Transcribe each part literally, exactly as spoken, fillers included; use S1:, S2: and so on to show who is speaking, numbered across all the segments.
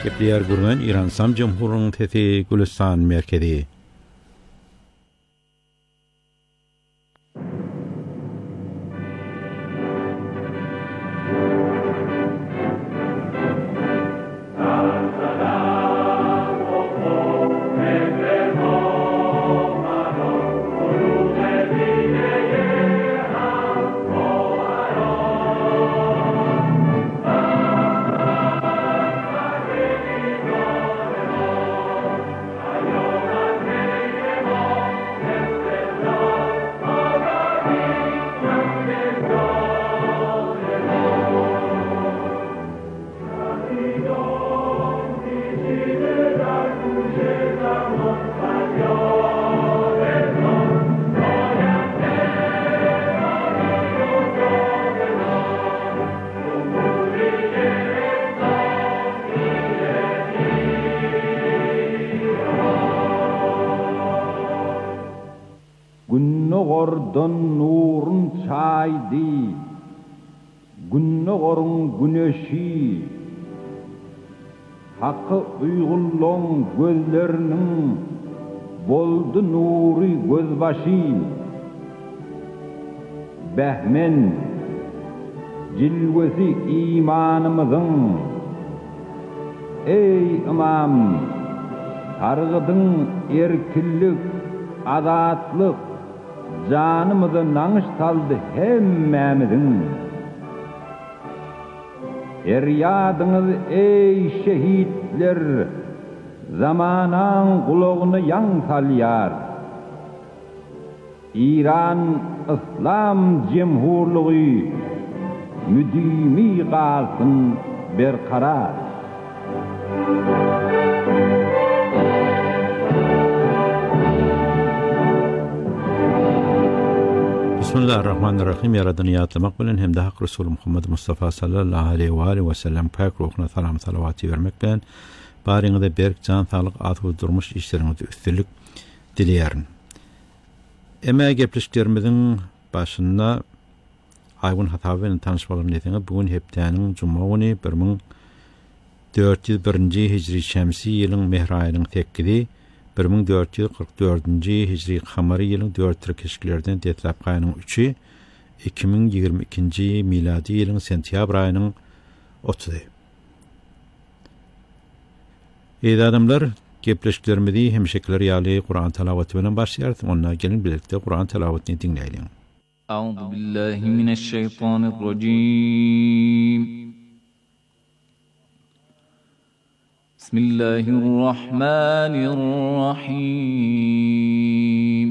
S1: Kepler Gurman İran Sam Cumhuriyeti'nin Tethi Gülistan merkezi.
S2: Günnogordan nurun çaydı, günnogorun güneşi, hakkı uygulluğun gözlerinin boldu nuri gözbaşı, behmen cilvesi imanımızın, ey imam, targıdın erkillik, adatlık, canımızı nanış saldı hemmemizin. Eryadınız ey şehitler, zamanan kulağını yan salyar. İran İslam Cumhurluğu müdimi kalsın berkarar.
S1: Bismillahirrahmanirrahim. Yaradanı yatlamak bilen hem de Hak Resulü Muhammed Mustafa sallallahu aleyhi ve aleyhi ve sellem pak ruhuna salam salavati vermek bilen bariňyza berk can sağlyk atyp durmuş işleriňizde üstünlük dileýärin. Eme gepleşiklerimiziň başynda Aýgun Hatawy bilen tanışmalarym netine bugün hepdeniň juma güni bir ming dört yüz birinji hijri şemsi ýylyň mehr aýynyň tekidi bir ming dört yüz kırk dördünji hijri kamary ýylyň dört keşiklerden detlap gaýanyň üçi iki ming ýygrimi ikinji miladi ýylyň sentýabr aýynyň otuzy. Eýdi adamlar, gepleşiklerimizi hemşekler ýaly Kur'an talawaty bilen başlaýar. Onda gelin birlikde Kur'an talawatyny dinleýiň.
S3: Euzu billahi mineşşeytanirracim. Bismillahirrahmanirrahim.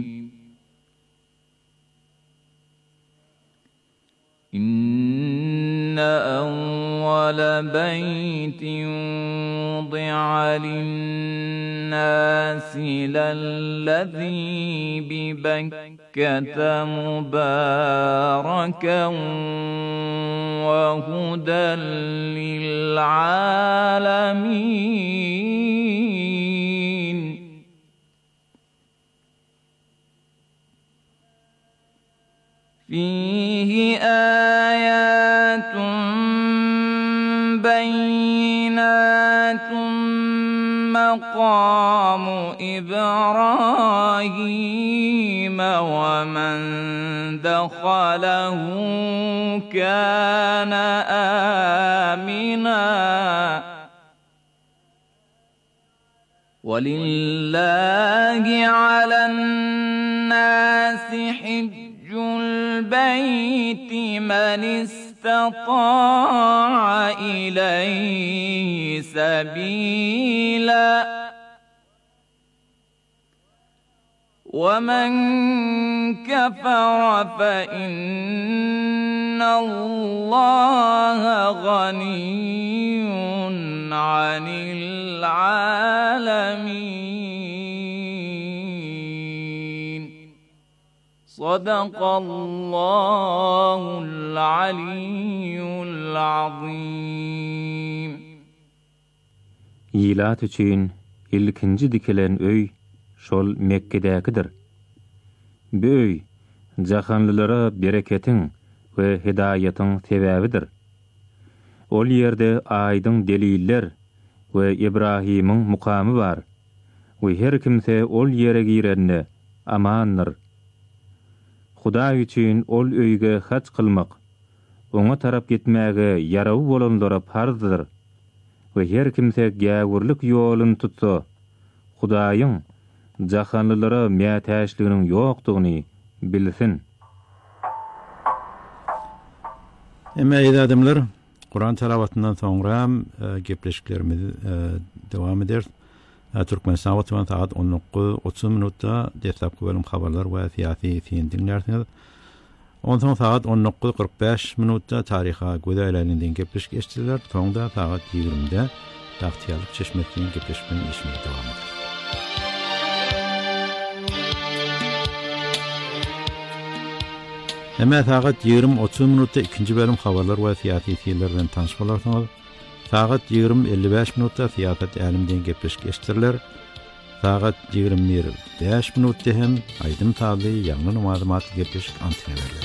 S3: İnne evvele beytin wudi'a lin-nâsi lellezî bi Bekkete mübâreken ve huden lil'âlemîn. Fihi âyâtun beyinâtun maqâmu İbrahim ve men dekhalahu kâne âminâ. وَلِلَّهِ عَلَى النَّاسِ حِجُّ الْبَيْتِ مَنِ اسْتَطَاعَ إِلَيْهِ سَبِيلًا وَمَنْ كَفَرَ فَإِنَّ اللَّهَ غَنِيٌّ عَنِ الْعَالَمِينَ. صَدَقَ اللَّهُ الْعَلِيُّ الْعَظِيمُ.
S4: Yilat üçin ilkinji dikilen öy şol Mekke'dekidir. Bu öy jahanlylara bereketin we hidayatyň sebäbidir. Ol ýerde aýdyň deliller we İbrahim'in mukamy bar. We her kimse ol ýere girende amandyr. Huda üçin ol öýge haç kılmak, oňa tarap gitmäge ýarawy bolanlara farzdyr. We her kimse gäwirlik ýolun tutsa, Hudaýyň jahanlylara mätäşliginiň ýokdugyny bilsin.
S1: Emma edadymlar, Kur'an tilawatynyň soňra gepleşiklerimiz dowam eder. Türkmenistan wagtyna saat on dokuz otuz minutda dertap bölüm habarlar we siyasi fin dinlersiňiz. Ondan saat on dokuz kırk beş minutda taryha gözelliginden gepleşik eşitdiler. Soňda saat ýigrimide Dagtyarlyk çeşmesiň gepleşmeni işimi dowam eder. Emma saat ýigrim otuz minutda ikinji bölüm habarlar we siyasi fiiller bilen tanış bolarsyňyz. Saat ýigrim elli beş minutda siýasat älimden gepleşik eşitdiler. Saat ýigrim bir beş minutda hem aýdym taby ýangy maglumat gepleşik antena berler.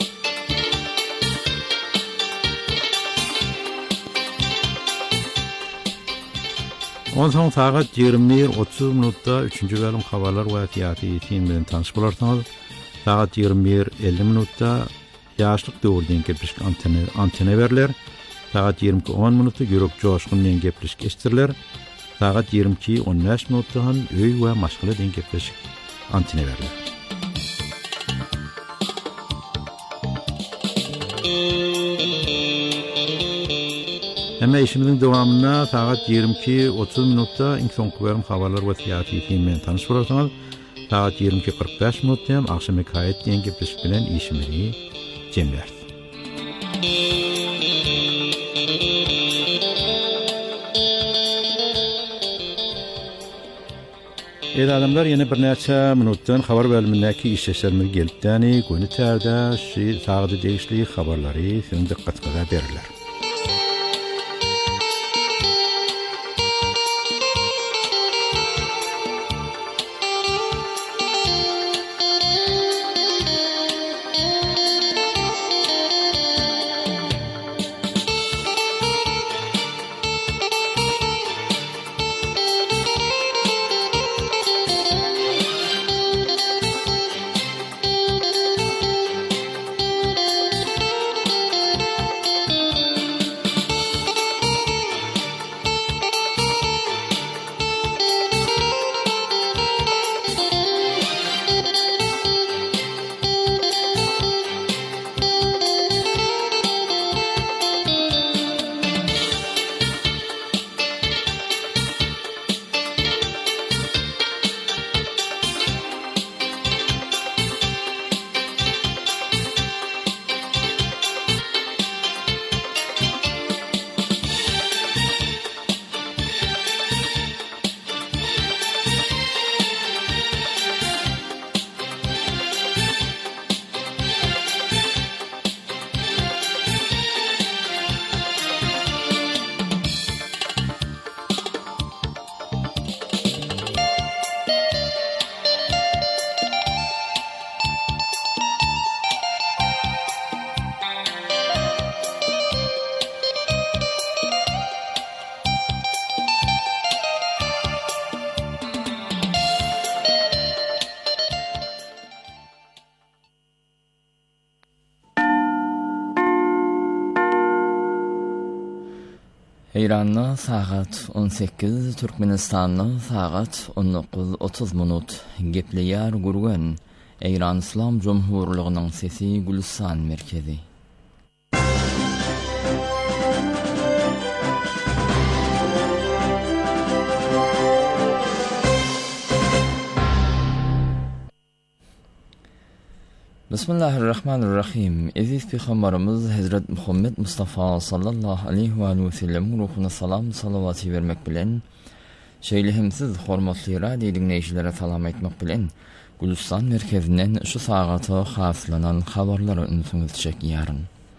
S1: Ondan saat ýigrim bir otuz minutda üçünji bölüm habarlar we siyasi fin bilen tanış bolarsyňyz. Saat ýigrim bir elli minutda ýaşlyk döwründen gepleşik antena antena berler. Saat ýigrim iki on minutda ýürek joşgundan gepleşik eşitdiler. Saat ýigrim iki on beş minutda han öý we maşgaladan gepleşik antena berler. Emma işimiziň dowamyna saat ýigrim iki otuz minutda iň soňky bölüm habarlar we siyasi fin bilen tanış bolarsyňyz. Saat ýigrim iki kırk beş minutda hem akşam hikayet diýen gepleşik bilen işimizi jemler. Ey adamlar, ýene bir näçe minutdan habar bölümindäki işleşlerimiz gelipdäni, güni tärde şu sagdy degişli habarlary siziň dikkatinize berilýär.
S3: İran'da saat on sekiz, Türkmenistan'da saat on dokuz otuz minut. Gepleyar gurgan İran İslam Cumhurluğu'nun sesi Gülistan merkezi. Bismillahirrahmanirrahim. Aziz Peygamberimiz Hazret Muhammed Mustafa sallallahu aleyhi ve sellem ruhuna salam salavatı vermek bilen, şeýlehimsiz hormatly radio dinleýijilere salam etmek bilen, Gülistan merkezinden şu sagata haslanan habarlary ünsüňizçek ýaryn.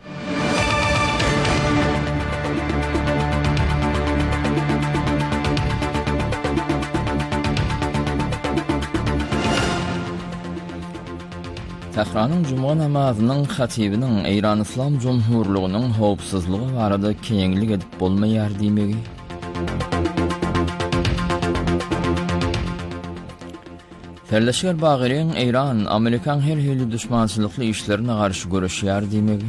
S3: Tehran'ın Cuma namazynyň hatibiniň İran İslam Cumhurluğunyň howpsuzlygy barada keňlik edip bolmaýar diýmegi. Terleşker Bagiri'nin İran, Amerikan her hili düşmançılıklı işlerine karşı görüşüyor demegi.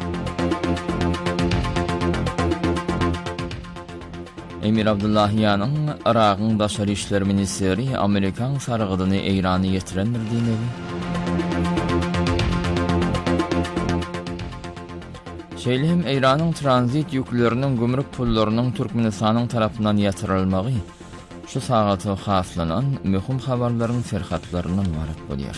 S3: Emir Abdullahiyan'ın Irak'ın Daşarı İşler Ministeri Amerikan sarıgıdını İran'a getirendir demegi. Şeylihim İran'ın transit yüklerinin gümrük pullarının Türkmenistan'ın tarafından yatırılmağı, şu saatı haslanan mühim haberlerin serhatlarından varat buluyor.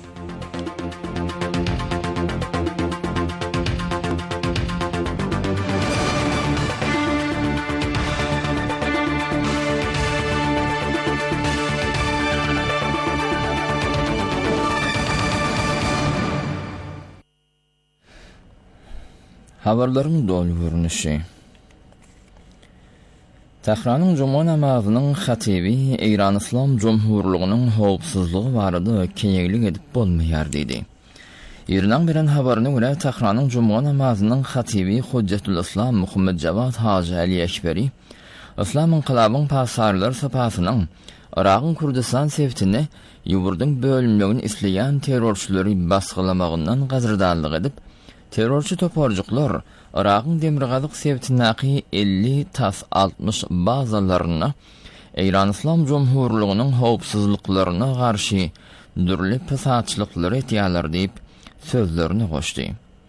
S3: Haberlerin dolu görünüşü. Tehran'ın Cuma namazının hatibi İran İslam Cumhurluğu'nun howpsuzluğu barada keýeglik edip bolmaýar dedi. İran bilen haberini göre Tehran'ın Cuma namazının hatibi Hujjatul Islam Muhammed Javad Hacı Ali Ekberi, İslam inqilabın pasarlar sapasının Irak'ın Kurdistan sevtini ýurdun bölümlerini isleýän terrorçyları basgılamagyndan gazırdarlyk edip, terrorçy toparjyklar Irak'ın demirgalyk sevtinäki elli tas altmış bazalaryna İran İslam Cumhurluğu'nun howpsuzlyklaryna garşy dürli pesatçylyklary etýärler diýip sözlerini goşdy.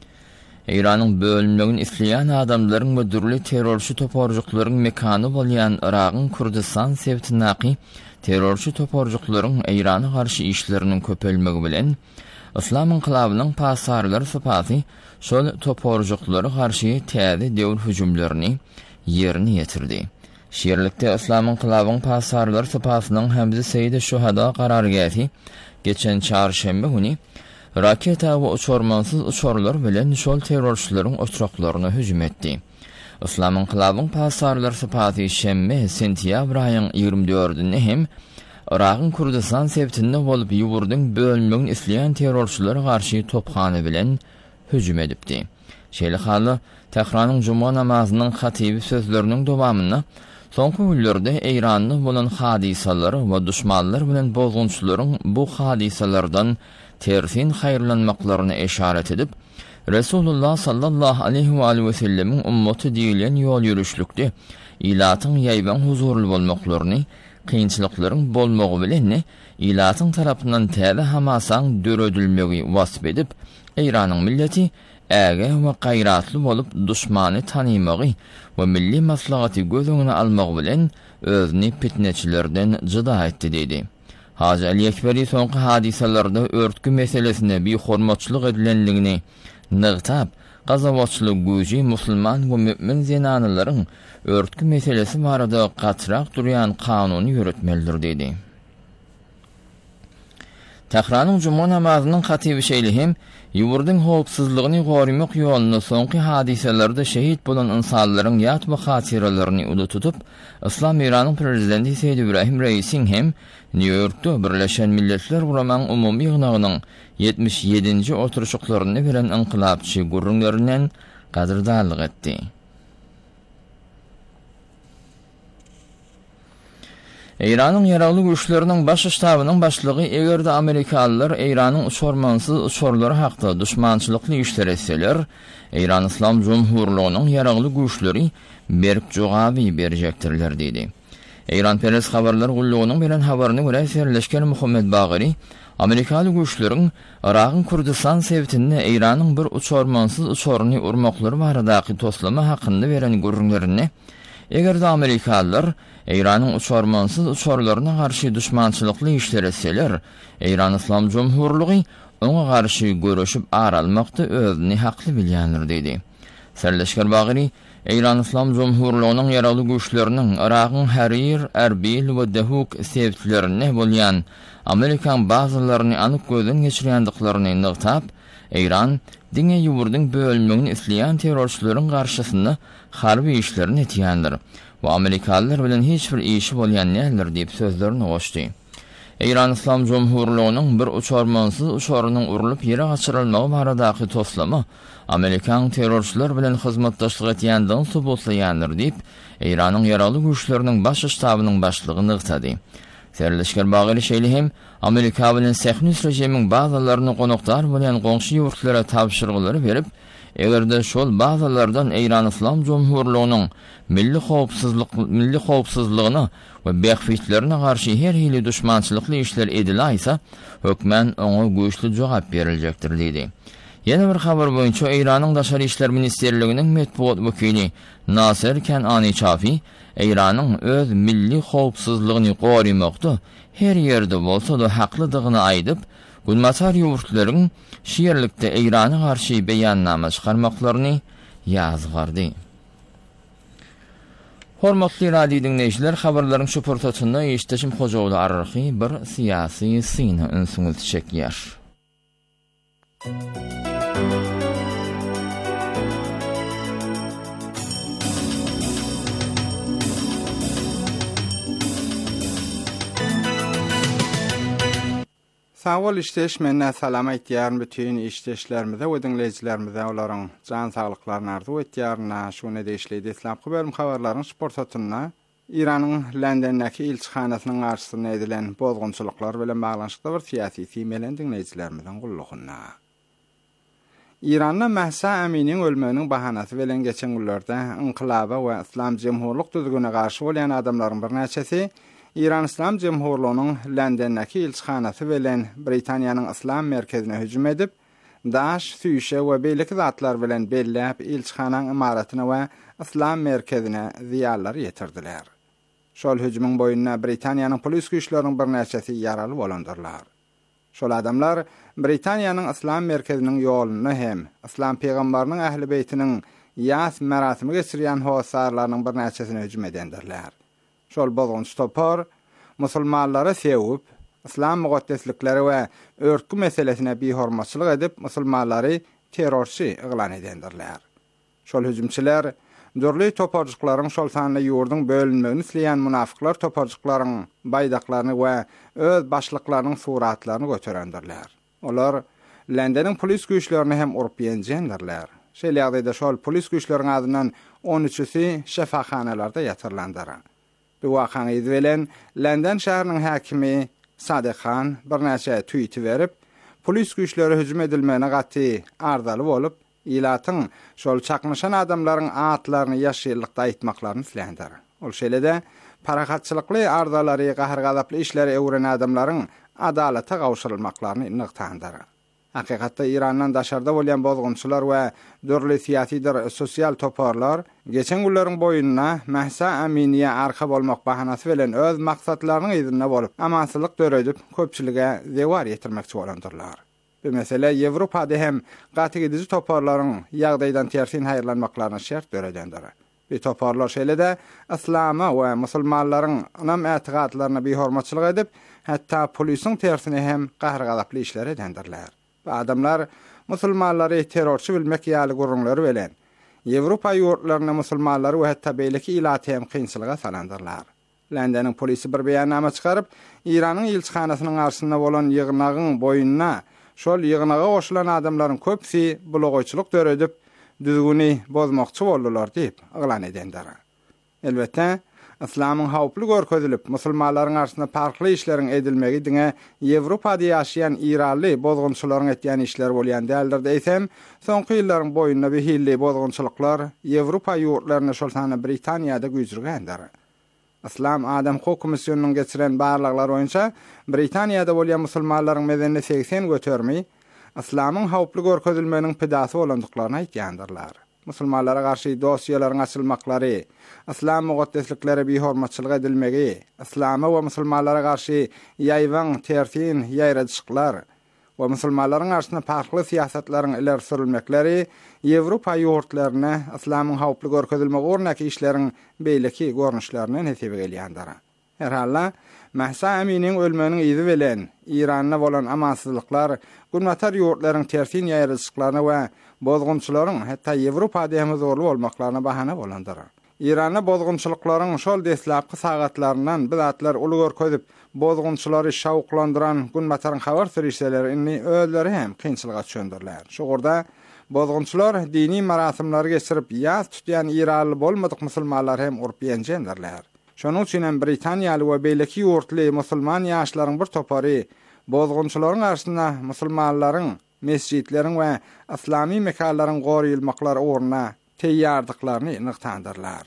S3: İran'ın bölümlerini isleýän adamlaryň we dürli terrorçy toparjyklaryň mekany bolýan Irak'ın Kurdistan sevtinäki terrorçy toparjyklaryň İran'a garşy işleriniň köpelmegi bilen İslam inqilabynyň pasarlary sypaty şol toparjyklary garşy täze döwür hüjümlerini ýerine ýetirdi. Şeýerlikde İslam inqilabynyň pasarlary sypatynyň Hamza Seýidi Şuhada garargaty geçen çarşembe güni raketa we uçurmansyz uçurlar bilen şol terrorçylaryň oçraklaryna hüjüm etdi. İslam inqilabynyň pasarlary sypaty şemme sentýabr aýynyň ýygrimi dördünde hem Irak'ın Kurdistan sevtinde bolup ýurdun bölümlerini isleýän terrorçylary garşy tophany bilen hüjüm edipdi. Şeýle haly Tehran'ın Cuma namazynyň hatibi sözleriniň dowamyna soňky günlerde İran'ny bolan hadisalary we düşmanlar bilen bozgunçylaryň bu hadisalardan tersin haýyrlanmaklaryna eşaret edip, Resulullah sallallahu aleyhi we aleyhi ve sellemiň ummaty diýilen ýol ýürüşlükde ilatyň ýaýban huzurly bolmaklaryny, kynçylyklaryň bolmagy bilen ilatyň tarapyndan täze hamasaň döredilmegi wasp edip, İran'ın milleti äge we gaýratly bolup düşmany tanymagy we milli maslahaty gözüňe almagy bilen özüni fitneçilerden jyda etdi dedi. Hacı Ali Ekberi soňky hadisalarda örtkü meselesine bir hormatçylyk edilenligini nygtap, gazawatçylyk güýji musulman we mümin zenanylaryň örtkü meselesi barada gatrak durýan kanuny ýöretmelidir dedi. Tehran'ın Cuma namazynyň hatibi Şeylihim ýurdun howpsuzlygyny gorumak ýoluna soňky hadiselerde şehit bolan insanlaryň ýat we hatyralaryny unutup, İslam İran'yň prezidenti Seýid Ibrahim Reisiň hem New York'da Birleşen Milletler Guramaň umumy ýygnagynyň yetmiş ýedinji oturuşyklaryny beren inqilabçy gurrunlarynyň gadyrdarlyk etdi. İran'ın ýaragly güýçleriniň baş ştabynyň başlygy egerde Amerikalılar İran'yň uçurmansyz uçurlary hakda düşmançylykly işler etseler, İran İslam Cumhurluğu'nun ýaragly güýçleri berk jogaby berjekdirler dedi. İran Peres habarlar gulluğunun beren habaryny görä Serleşken Muhammed Bagiri, Amerikalı güýçleriň Irak'ın Kurdistan sevtinde İran'yň bir uçurmansyz uçuryny urmaklary baradaky toslama hakynda beren gurrunlaryny, egerde Amerikalılar İran'yň uçurmansyz uçurlaryna garşy düşmançylykly işler etseler, İran İslam Cumhurluğu oňa garşy görüşüp aralmakda özüni hakly bilýändir dedi. Serleşker Bagiri, İran İslam Cumhurluğu'nun ýaragly güýçleriniň Irak'ın Harir, Erbil we Dehuk sevtlerine bolýan Amerikan bazalaryny anyk gözden geçirýändiklaryny nygtap, İran diňe ýurdun bölümlerini isleýän terrorçylaryň garşysynda harby işlerini etýändir. Bu Amerikalılar bilen hiç bir işi bolýan näler diýip sözlerini goşdy. İran İslam Cumhurluğu'nun bir uçurmansyz uçurynyň urulup ýere gaçyrylmagy baradaky toslama Amerikan terrorçylar bilen hyzmatdaşlyk etýändigini subutlaýandyr diýip İran'yň ýaragly güýçleriniň baş ştabynyň başlygy nygtady. Serleşker bagıry şeýlehem Amerika bilen Sähnüs rejimiň bazalaryny konuklar bilen goňşy ýurtlara tapşyrgylary berip, egerde şol bazalardan Eýran Islam Jumhurlygynyň milli howpsuzlyk milli howpsuzlygyny we behfitlerine garşy her hili düşmançylykly işler ediläýse, hökmen oňa güýçli jogap beriljekdir diýdi. Ýene bir habar boýunça Eýranyň Daşary işler ministrliginiň medpuat wekili Nasir Kenani Çafi, Eýranyň öz milli howpsuzlygyny gorumakda her ýerde bolsa da haklydygyny aýdyp, Gulmatar ýurtlaryň şiýerlikde Eýrana garşy beýannama çykarmaklaryny ýazgardy. Hormatly radio dinleýijiler, habarlaryň şu portatynda eşdeşim Hojaoğlu ararky bir syýasy syny önsüňiz çekýär.
S5: Sağol işteş menne salam aýtýaryn bütün işteşlerimize we dinleýijilerimize olaryň jan saglyklaryny arzu etýärna şunu deýişledi islam habar habarlaryň sportatyna İranyň Londondaki elçihanasynyň garşysyna edilen bozgunçylyklar bilen baglanşykda bir syýasy temelen dinleýijilerimizden gullugyna. İran'da Mahsa Aminiň ölmeginiň bahanasy bilen geçen günlerde inqilaba we İslam Jemhurlyk düzgüne garşy bolan adamlaryň bir näçesi İran İslam Jemhurlygynyň Londondaki elçihanasy bilen Britaniýanyň İslam merkezine hüjüm edip, daş, süýşe we beýleki zatlar bilen belläp elçihanaň imaratyna we İslam merkezine ziýarlar ýetirdiler. Şol hüjümüň boýundan Britaniýanyň polis güýçleriniň bir näçesi ýaraly bolandyrlar. Şol adamlar Britaniýanyň İslam merkeziniň ýoluny hem İslam peýgamberiniň ähli beýtiniň ýas merasimy geçirýän howsarlarynyň bir näçesine hüjüm edendirler. Şol bozgunç topar musulmanlara sevip, İslam mugaddeslikleri we örkü meselesine behormatçylyk edip, musulmanlary terrorçy eglan edendirler. Şol hüjümçiler dörli toparjyklaryň şol sanyna ýurdun bölünmegini isleýän munafyklar toparjyklaryň baýdaklaryny we öz başlyklarynyň suratlaryny göterendirler. Olar Londonyň polis güýçlerini hem urup ýenjendirler. Şeýle ýagdaýda şol polis güýçleriň adynyň on üçüsi şefaxanalarda ýatyrlandyr. Bu wakaň edibelen London şäheriniň häkimi Sadiq Khan bir näçe tweet berip, polis güýçleri hüjüm edilmegine gaty ardaly bolup, ilatyň şol çakmışan adamlaryň atlaryny ýaşyrlykda aýtmaklaryny islendir. Ol şeýlede parahatçylykly ardalary gahyr gazaply işleri öwren adamlaryň adalata gawşyrylmaklaryny nyktandyr. Hakykatda İrandan daşarda bolýan bozgunçylar we dörli syýasy sosial toparlar geçen günleriň boýunna Mahsa Aminiýe arka bolmak bahanasy bilen öz maksatlarynyň ýerine bolup, amansızlyk döredip köpçülige zewar ýetirmekçi bolandyrlar. Bu mesele Ýewropada hem gaty gidici toparlaryň ýagdaýdan tersin haýyrlanmaklaryna şert döredendir. Bu toparlar şeýlede İslama we musulmanlaryň anam ätiqatlaryna behormatçylyk edip, hatda polisiň tersine hem gahyr gazaply işler edendirler. Bu adamlar musulmanlary terrorçy bilmek ýaly gurrunlary bilen Ýewropa ýurtlaryna musulmanlary we hatda beýleki ilaty hem kynçylyga salandyrlar. Londonyň polisi bir beýannama çykaryp, İranyň elçihanasynyň garşysynda bolan ýygnagyň boýunna şol ýygnaga goşulan adamlaryň köpsi blogoçylyk döredip, düzgüni bozmakçy boldular diýip eglan edendir. Elbetde İslamyň hawply görkezilip, musulmanlaryň arasynda farkly işleriň edilmegi diňe Ýewropada ýaşaýan İranly bozgunçylaryň etýän işler bolýan däldir diýsem, soňky ýyllaryň boýundan bir hilli bozgunçylyklar Ýewropa ýurtlaryna şol sany Britaniýada güýjürgendir. İslam Adam Hukuk Komissionynyň geçiren barlyklar boýunça Britaniýada bolýan musulmanlaryň medenini seksen götermi, İslamyň hawply görkezilmeginiň pedasy bolandyklaryny aýtýandyrlar. Musulmanlara garşy dosiýalaryň açylmaklary, İslam mugaddeslikleri behormatçylyk edilmegi, İslama we musulmanlara garşy ýaýwan tersin ýaýradyşyklar we musulmanlaryň arasynda farkly siýasatlaryň ileri sürilmekleri Ýewropa ýurtlaryna İslamyň hawply görkezilmegi ornaky işleriň beýleki görnüşlerini hesebe gelýändir. Her halla Mahsa Aminiň ölmeginiň ýyzy bilen İranda bolan amansızlyklar gurmatar ýurtlaryň tersin ýaýradyşyklaryna we bozgunçylaryň hatda Ýewropada hem zorly bolmaklaryna bahana bolandyr. İranda bozgunçylyklaryň şol deslapky sagatlaryndan bizatlar uly görkezip, bozgunçylary şawklandyran gurmataryň habar sürüşlerini özleri hem kynçylyga çöndirler. Şoňurda bozgunçylar dini marasimlary geçirip ýas tutýan İranly bolmadyk musulmanlar hem urup ýenjendirler. Şonuň üçin Britaniýaly we beýleki ýurtly musulman ýaşlaryň bir topary bozgunçylaryň arasynda musulmanlaryň mescitleriň we islamy mekanlaryň goraýylmaklary orna teýýardyklaryny nykdandyrlar.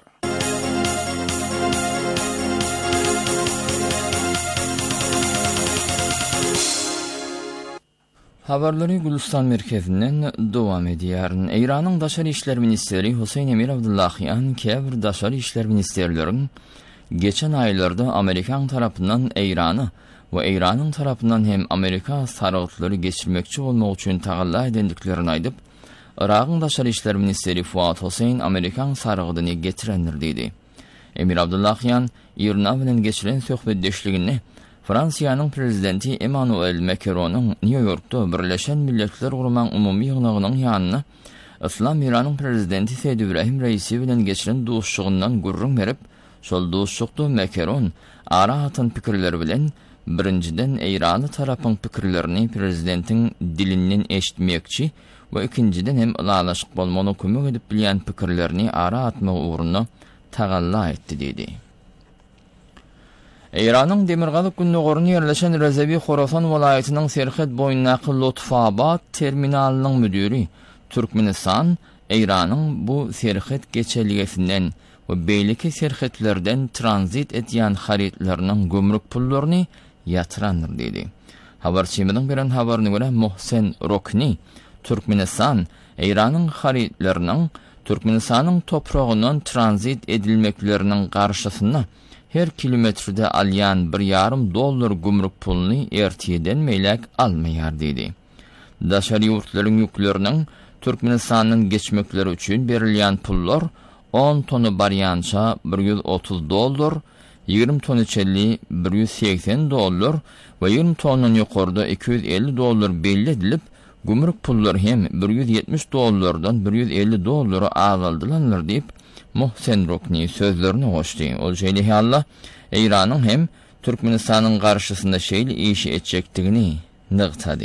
S3: Habarları Gülistan merkezinden devam edýär. Iranyň Daşary işler ministeri Husayn Emir Abdullahyan käbir daşary işler ministerleriň geçen aylarda Amerikan tarapyndan Irany we Iranyň tarapyndan hem Amerika sarıgıtlary geçirmekçi bolmak üçin tagalla edendiklerini aýdyp, Iragyň Daşary işler ministeri Fuat Husayn Amerikan sarıgyny getirendir diýdi. Emir Abdullahyan İran bilen geçiren söhbetdeşligini Fransiýanyň prezidenti Emmanuel Macron'un New York'ta Birleşen Milletler Gurman umumy ýygnagynyň ýanyna İslam İranyň prezidenti Said Ibrahim Raisi bilen geçiren dostşugyndan gurrun berip, şol dostşugda Macron ara atan pikirleri bilen birinciden İrany tarapyň pikirlerini prezidentin dilinden eşitmekçi we ikinciden hem ulalaşyk bolmagyna kömek edip bilýän pikirlerini ara atmak uğruna tagalla etdi diýdi. İranyň Demirgazyk gündogaryna ýerleşen Rezebi Horasan welaýatynyň Serhet boýundaky Lutfabad terminalynyň müdiri Türkmenistan İranyň bu Serhet geçeligesinden we beýleki serhetlerden tranzit etýän haritlarynyň gömrük pullaryny ýatyrandyr diýdi. Habarçymyň beren habaryna görä Mohsen Rokni Türkmenistan İranyň haritlarynyň Türkmenistanyň topragyndan tranzit edilmekleriniň garşysyna her kilometrede alýan bir yarım dollar gümrük puluny ertiyeden meýlek almaýar diýdi. Daşary ýurtlaryň ýükleriniň Türkmenistanyň geçmekleri üçin berilýän pullar on tonu barýança bir yüz otuz dollar, ýigirme tonu çelli bir yüz seksen dollar we ýigirme tonundan ýokarda iki yüz elli dollar belli edilip, gümrük pullar hem bir yüz yetmiş dollardan bir yüz elli dollara azaldylanlar diýip Mohsen Rokni sözlerini goşdy. Ol şeýle Allah İranyň hem Türkmenistanyň garşysynda şeýle işi etjekdigini nygtady.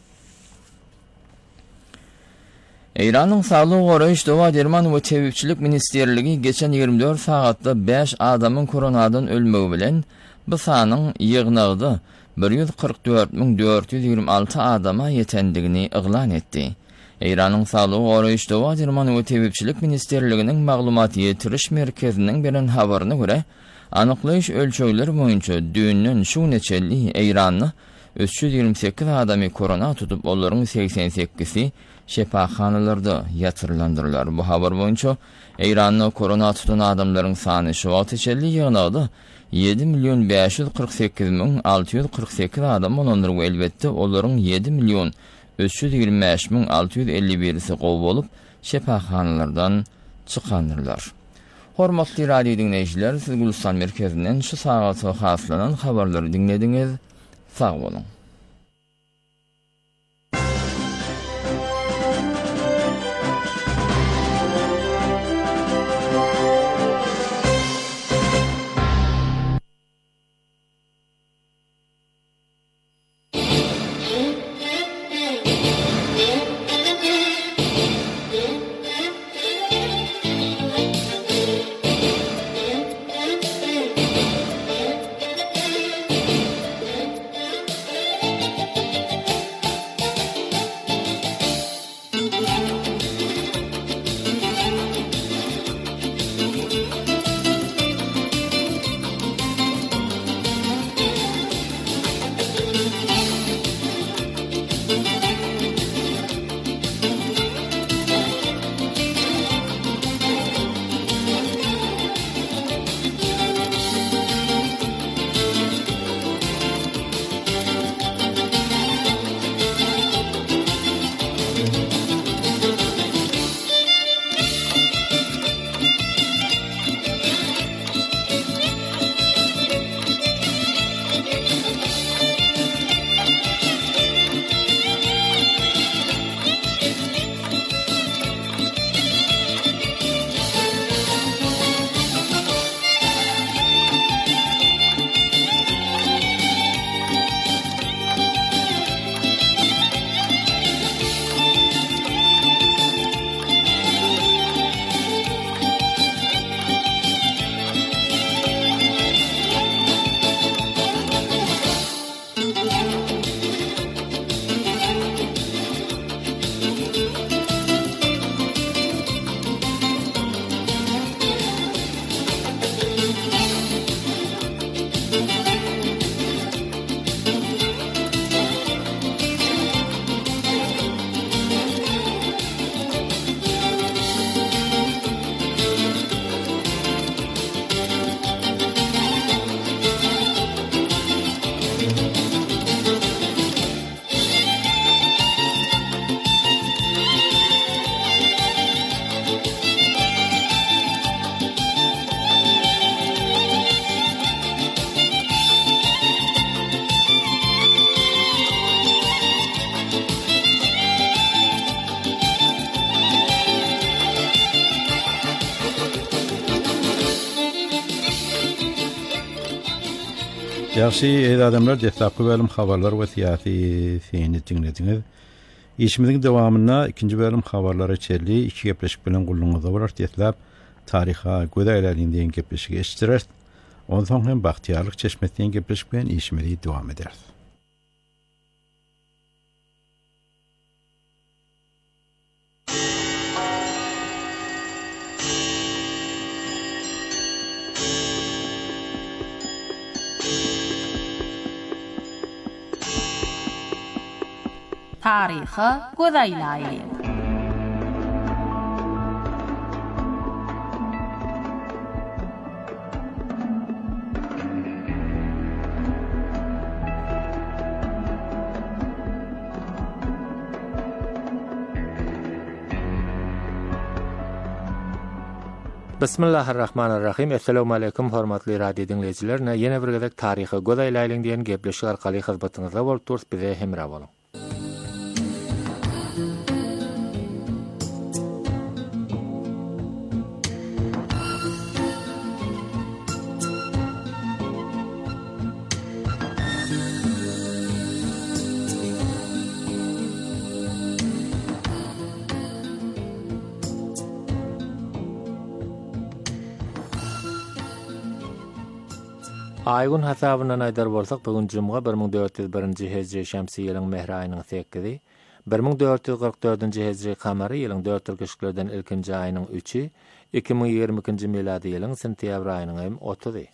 S3: İranyň Saglyk goraýyş Dowa Derman we Tebipçilik ministerligi geçen ýygrimi dört sagatda beş adamyň koronadan ölmegi bilen bu sanyň ýygnagdy bir yüz kırk dört bin dört yüz ýygrimi alty adama ýetendigini eglan etdi. İranyň Saglyk goraýyş Dowa Derman we Tebipçilik ministerliginiň maglumat ýetiriş merkeziniň beren habaryna görä, anyklaýyş ölçegleri boýunça düýünden şu neçeli Iranyň üç yüz ýygrimi sekiz adamy korona tutup, olaryň seksen sekkizi şefaxanalarda ýatyrlandyrlar. Bu habar boýunça Iranyň korona tutan adamlaryň sany şu wagt içeli ýygnagy yedi milyon beş yüz kırk sekiz bin altı yüz kırk sekiz adam bolandyr we elbetde olaryň yedi milyon üç yüz ýygrimi beş bin altı yüz elli birisi gowy bolup şefaxanalardan çykandyrlar. Hormatly radio dinleýijiler, siz Gülistan merkezinden şu sagatga haslanan habarlary dinlediňiz. Sag bolun.
S1: Yaxşı, ey adamlar, dehtapı bölüm haberler ve siyasi seyini dinlediniz. İşimizin devamında ikinci bölüm haberleri çelli iki gepleşik bilen kulluğunuzda var. Dehtap tariha gödaylarından gepleşik eşitirir. Ondan sonra hem bahtiyarlık çeşmetinden gepleşik bilen işimizi devam ederiz.
S6: Tarixi gödaylayling.
S4: Bismillahirrahmanirrahim. Assalamu alaykum hormatly radio dinleyijiler. Ýene bir gezek taryhy gödaylayling diýen gepleşik arkaly hyzmatyňyzda bolup durýar, bize hemra bolun. Aygun hasabından aydar bolsak, bugün jumga bir ming dört yüz birinji hejri şämsi ýylyň mehr aýynyň sekkizi, bir ming dört yüz kırk dördünji hejri kamary ýylyň dört türküşlerden ilkinji aýynyň üçi, iki ming ýygrimi ikinji miladi ýylyň sentýabr aýynyň otuzy.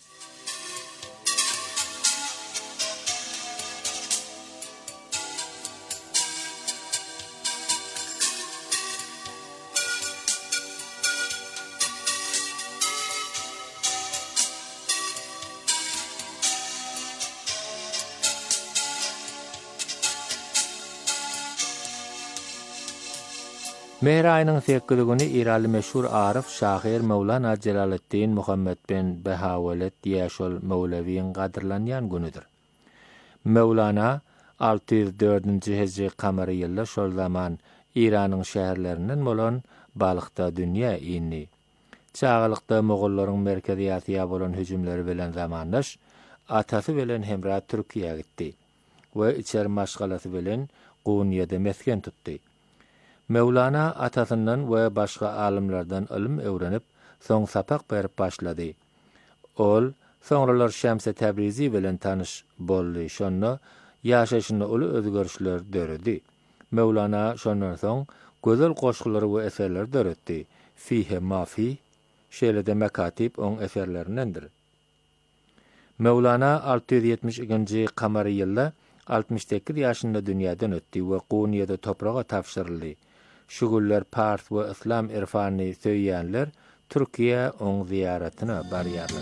S4: Mehr aýynyň sekkizi güni İranly meşhur Arif şahyr Mevlana Jalaluddin Muhammad bin Behawalet Ýaşol Mevlewiň gadyrlanýan günüdir. Mevlana altı yüz dördünji hejri kamary ýylda şol zaman İranyň şäherlerinden bolan Balykda dünýä indi. Çağalykda Mogollaryň merkezi Ýasyýa bolan hüjümleri bilen zamandaş atasy bilen hemra Türkiýe gitdi we içer maşgalasy bilen Gonya'da mesken tutdy. Mevlana atasından we başga alimlerden ilim öwrenip, soň sapak berip başlady. Ol, soňralar Şämse Täbrizi bilen tanyş boldy. Şonda ýaşaşynda uly özgörüşler döredi. Mevlana şondan soň gözel goşgulary we eserler döretdi. Fihe mafi, şeýle-de mekatib oň eserlerindendir. Mevlana altı yüz ýetmiş ikinji kamary ýylda altmış sekiz ýaşynda dünýäden ötdi we Gonya'da topraga tapşyryldy. Şu günler Pars we İslam irfany söýýänler Türkiýe oň ziyaretine barýarlar.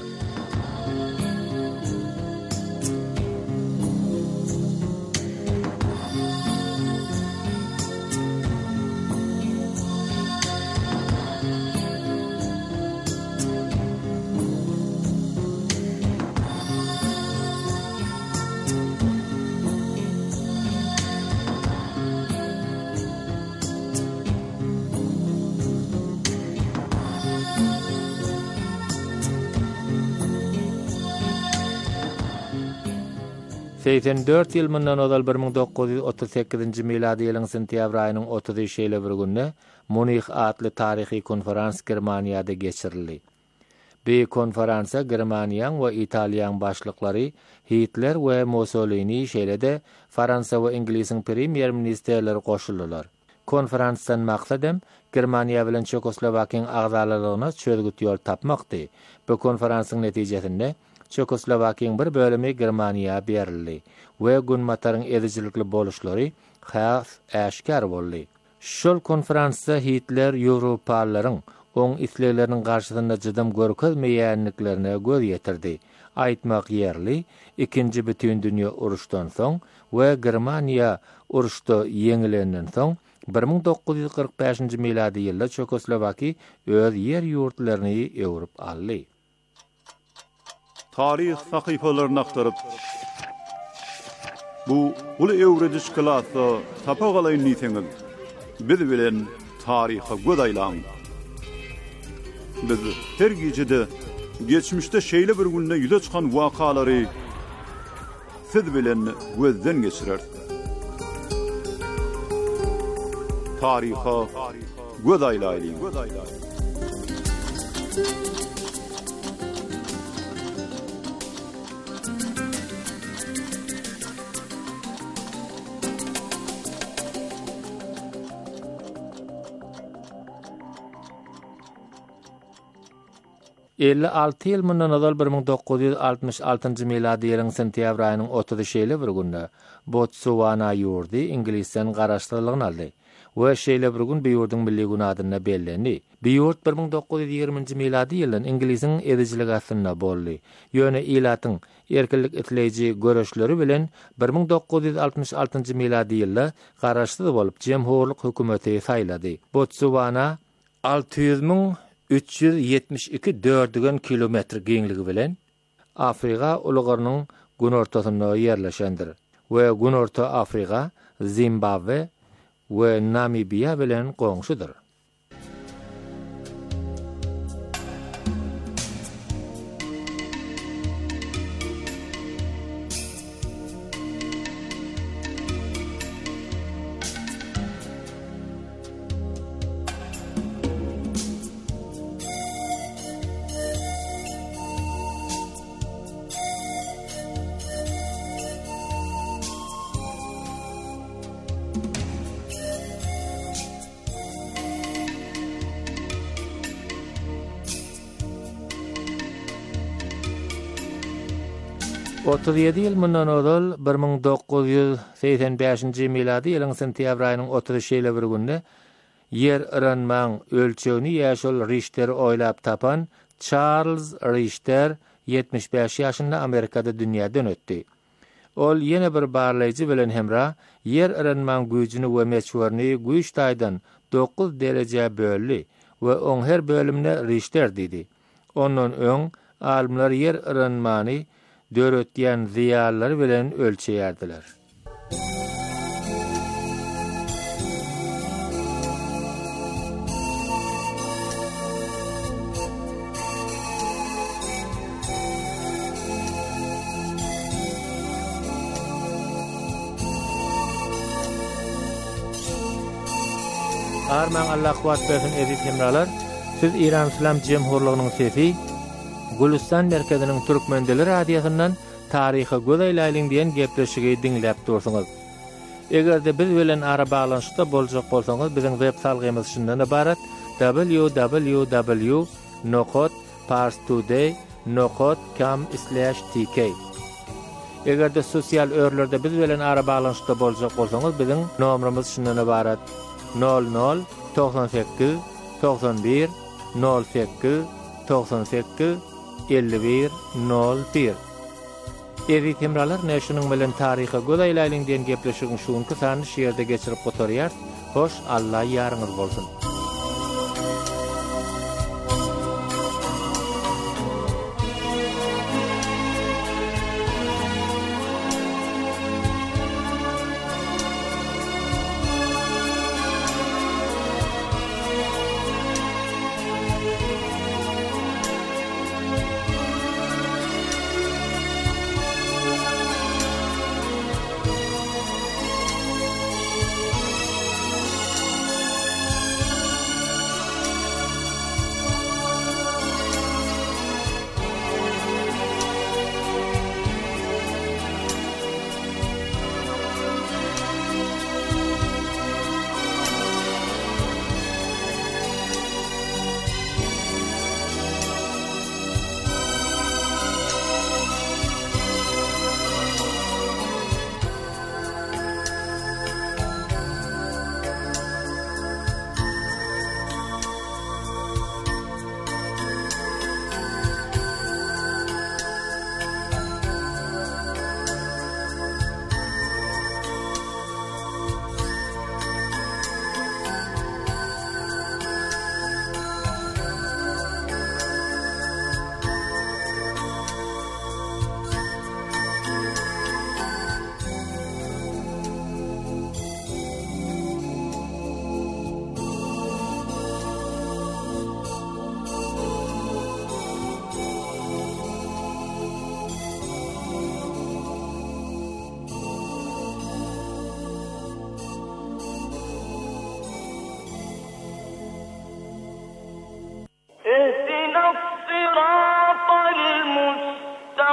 S4: seksen dört ýyl mundan ozal bir ming dokuz yüz otuz sekizinji miladi ýylyň sentýabr aýynyň otuzy şeýle bir günde Munich atly taryhy konferans Germaniýada geçirildi. Bu konferansa Germaniýanyň we Italiýanyň başlyklary Hitler we Mussolini şeýle-de Fransa we Inglisiň premier ministerleri goşuldylar. Konferansdan maksatym Germaniýa bilen Çekoslowakiýanyň agzalygyna çözgüt ýol tapmakdy. Bu konferansyň netijesinde Çekoslowakiýanyň bir bölümi Germaniýa berildi we günmataryň edijilikli boluşlary has äşkar boldy. Şol konferansda Hitler Ýewropalylaryň oň islegleriniň garşysynda jydym görkezmeýänliklerine göz ýetirdi. Aýtmak ýerli, ikinji bütün dünýä uruşdan soň we Germaniýa uruşda ýeňilenden soň bir ming dokuz yüz kırk beşinji miladi ýylda Çekoslowakiýa öz ýer ýurtlaryny ewrip aldy.
S7: Tarih sakypalaryny aktaryp bu uly ewrediş klasy tapagaly niýetiňiz biz bilen taryha gödaylaň. Biz her gijede geçmişde şeýle bir günde ýüze çykan wakalary siz bilen gözden geçirer. Tariha göz aylaylı.
S8: elli alty ýyl mundan ozal bir ming dokuz ýüz altymyş altynjy miladi ýylyň sentýabr aýynyň otuzdaşy bir günde Botswana ýurdy ingilisden garaşdyrylgyny aldy we şeýle bir gün bu ýurdyň milli güni adyna bellendi. Bu ýurt bir ming dokuz ýüz ýygrüminji miladi ýyldan inglisiň edijiligi aslynda boldy. Ýöne ilatyň erkinlik etleýiji görüşleri bilen bir ming dokuz ýüz altymyş altynjy miladi ýylda garaşdyry bolup jemhurlyk hökümeti saýlady. Botswana alty ýüz miň üç ýüz ýetmiş iki dördügen kilometr geňligi bilen Afrika ulugynyň gün ortasynda ýerleşendir we gün orta Afrika, Zimbabwe we Namibia bilen goňşudyr. otuz ýedi ýyl mundan ozal bir ming dokuz ýüz seksen beşinji miladi ýylyň sentýabr aýynyň otuzdaşy bir günde ýer ýaranmaň ölçegini ýaşol Richter oýlap tapan Charles Richter ýetmiş beş ýaşynda Amerikada dünýäden ötdi. Ol ýene bir barlaýjy bilen hemra ýer ýaranmaň güýjüni we meçhuryny güýç taýdan dokuz derece böldi we oň her bölümine Richter diýdi. Ondan öň alimler ýer ýaranmany dörötýän ziýarlar bilen ölçeýärdiler. Arman Allah kuwat bersin edip hemralar. Siz İran İslam Cemhurlugynyň sesi Gülistan merkeziniň Türkmendeli radiosyndan taryha göz aýlaýlyň diýen gepleşigi diňläp dursaňyz. Egerde biz bilen ara baglanyşda boljak bolsaňyz biziň web salgymyz şundan ibarat w w w nokot parstoday nokot com slash t k. Egerde sosial örlerde biz bilen ara baglanyşda boljak bolsaňyz biziň nomerimiz şundan ibarat nol nol doksan sekiz doksan bir nol sekiz doksan sekiz elli bir nol bir. Eri temralar näşiniň bilen taryha göz aýlaýlyň diýen gepleşigiň şuňky sany şeýerde geçirip gotarýar. Hoş, Allah ýarňyz bolsun.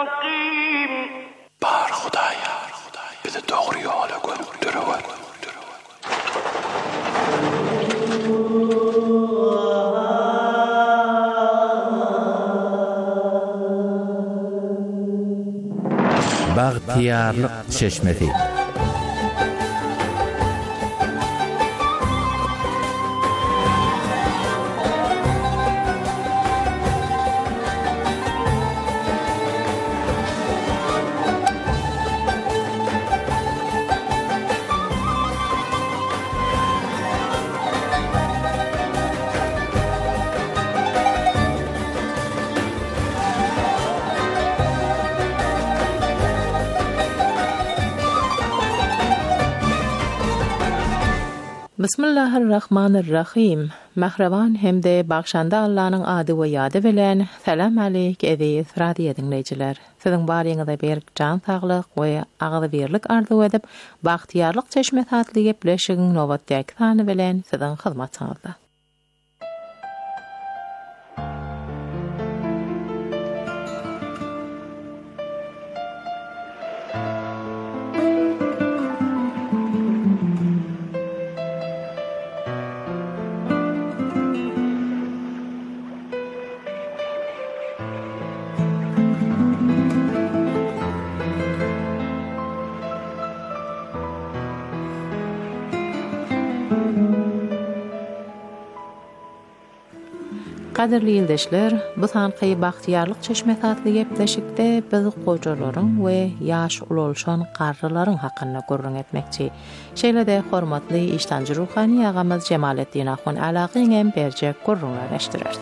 S9: مستقيم
S10: بار خدایا bizi doğru yola götürüver.
S11: Baghtiyarlık çeşmesi.
S12: Bismillahirrahmanirrahim. Mehreban hemde bagşanda Allah'ın adı ve yadı bilen salam aleyk eziz radio dinleyiciler. Sizin barýyňyzda berk can saglyk we agyzy berlik arzu edip baghtiyarlyk çeşme tatly gepleşigiň nowatdaky sany bilen sizin hyzmatçyňyzda. Kaderli ýyldaşlar, bu sanky baghtiyarlyk çeşme tatly gepleşikde biz gojalaryň we ýaş ulalşan garrylaryň hakyna gurrun etmekçi. Şeýle-de hormatly iştanjy ruhany agamyz Jemaletdin Ahun alagyň hem berjek gurrunlaşdyrar.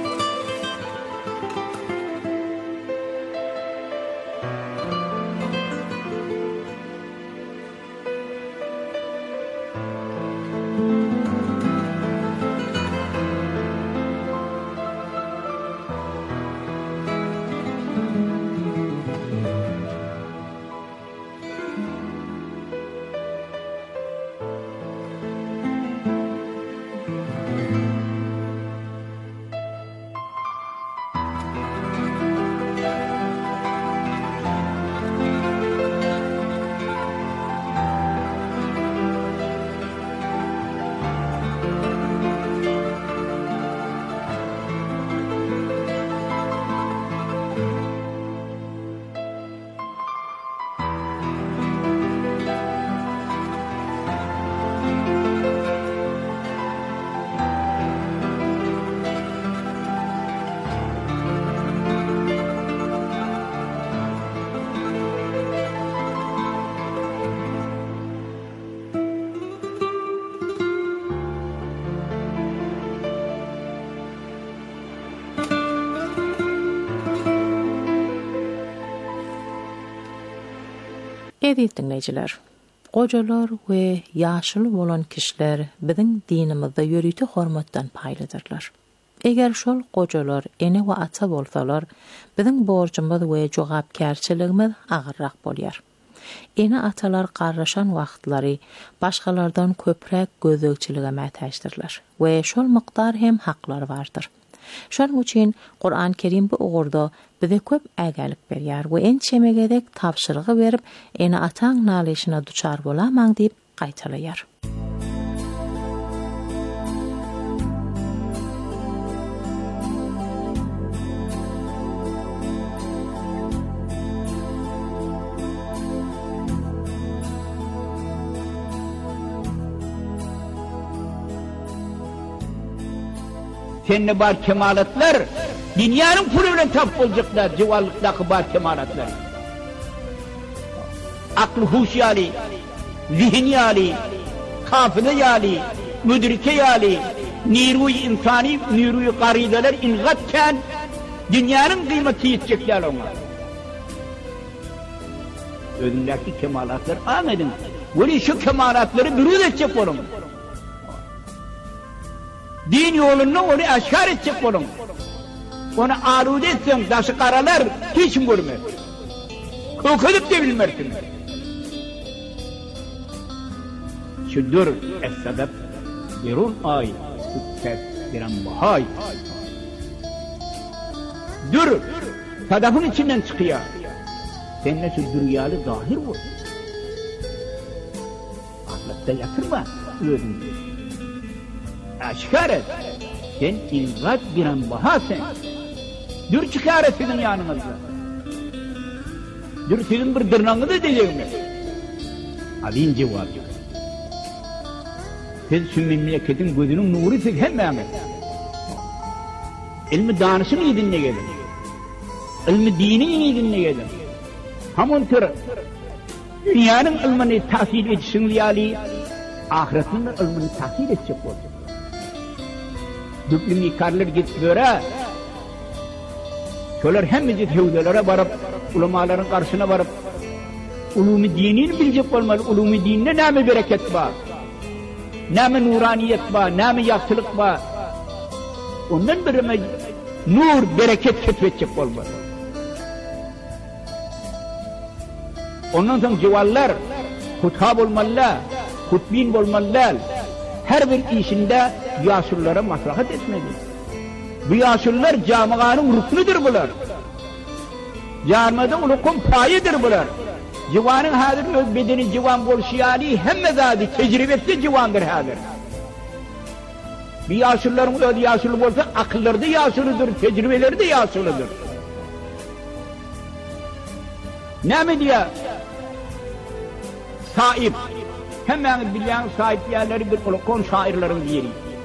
S12: Eziz dinleyiciler, gojalar we ýaşyly bolan kişiler biziň dinimizde ýörüýti hormatdan paýlydyrlar. Eger şol gojalar ene we ata bolsalar, biziň borjymyz we jogapkärçiligimiz agyrrak bolýar. Ene atalar garraşan wagtlary başgalardan köprek gözegçilige mätäşdirler we şol mykdar hem haklar bardyr. Şonuň üçin Qur'an Kerim bu ugurda bize köp ägälik berýär we ençemegedek tapşyrygy berip ene ataň nalyşyna duçar bolamaň diýip gaýtaýar.
S13: Senne bar kemalatlar, dünyanın pulu bilen tap bolacaklar, civarlıkdaki bar kemalatlar. Aklı huşyali, zihniyali, kafile yali, müdrike yali, niruy insani, niruy qarideler ingatken, dünyanın kıymeti yetecekler ona. Özündeki kemalatlar amedin. Böyle şu kemalatları bürüz edecek olun. Din yolunu onu aşkar edecek olun. Onu alude etsen taşı karalar hiç mi görmez? Okudup da bilmersin. Şudur es-sebep birun ay sükset biran mahay. Dur, sadafın içinden çıkıyor. Sen şu dünyalı zahir bu. Ahlakta yatırma özünü. Aşikar et. Sen ilgat biren baha sen. Dür çıkar et senin yanınızda. Dür senin bir dırnağını da diyeceğim. Adin cevap yok. Sen şu memleketin gözünün nuru ise hemen. İlmi danışını iyi dinle gelin. İlmi dini iyi dinle gelin. Hamun tür dünyanın ilmini tahsil etsin liyali, ahiretinin ilmini tahsil edecek olacak. Düklüm ikarlar gitip böyle, şöyle hemizi tevdelere varıp, ulemaların karşısına varıp, ulûm-i dinini bilecek olmalı. Ulûm-i dinine ne mi bereket var, ne mi nuraniyet var, ne mi yaxşılık var. Ondan birime nur, bereket ketvedecek olmalı. Ondan sonra civarlar, kutab olmalılar, kutbin olmalılar. Her bir işinde yaşlılara maslahat etmeli. Bu yaşlılar camianın ruknudur bular. Camiada ulukun payidir bular. Civanın hadir öz bedeni civan bolşiyali hem mezadi tecrübesi civandır hadir. Bir yaşlıların öyle yaşlı olsa akılları da yaşlıdır, tecrübeleri de yaşlıdır. Ne mi diye? Sahip. Hemen bilen sahip yerleri bir ulukun şairlerin diyeri.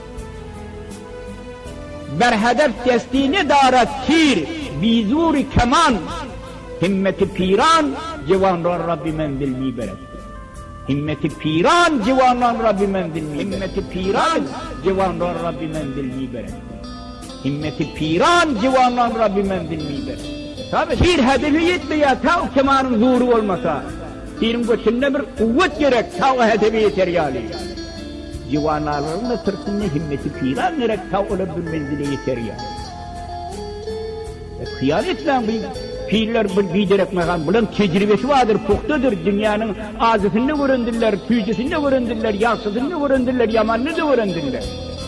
S13: Berhedef destine darat tir, bizuri keman, himmeti piran, civanlar Rabbi mendil miberet. Himmeti piran, civanlar Rabbi mendil miberet. Himmeti piran, civanlar Rabbi mendil miberet. Himmeti piran, civanlar Rabbi mendil miberet. Tabi tir hedefi yetmeye ta kemanın zuru olmasa, tirin götünde bir kuvvet gerek ta o hedefi yeter yani. Civanlarının da tırtında himmeti piran gerek ta o bir menzile yeter yani. E, Hıyal etlen bu fiiller bir biderek mekan, bunun tecrübesi vardır, puhtadır, dünyanın ağzısını vurundirler, tüycesini vurundirler, yansısını vurundirler, yamanını da vurundirler.